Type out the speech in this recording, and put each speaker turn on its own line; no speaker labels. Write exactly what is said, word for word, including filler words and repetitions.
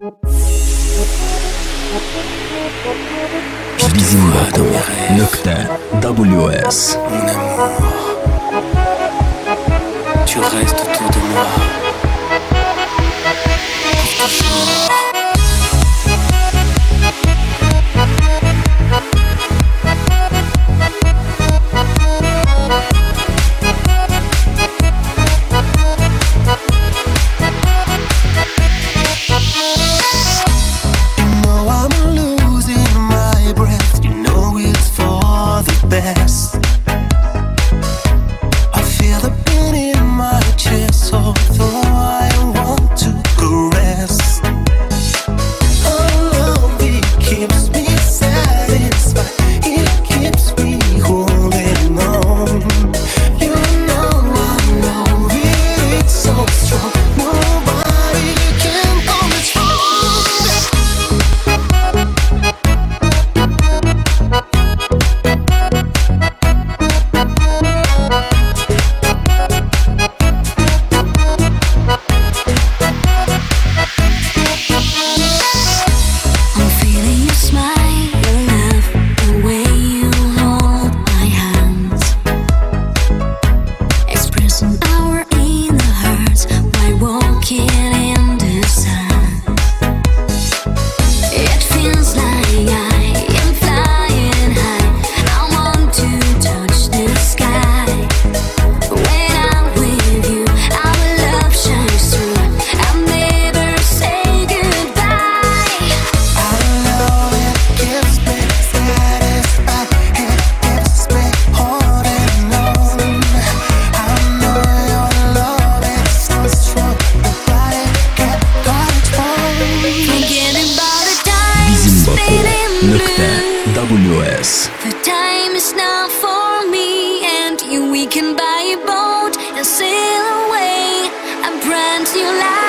Bizimba نكتة W S.
Mon amour, tu restes autour de moi pour toujours.
W S.
The time is now for me and you. We can buy a boat and sail away. A brand new life.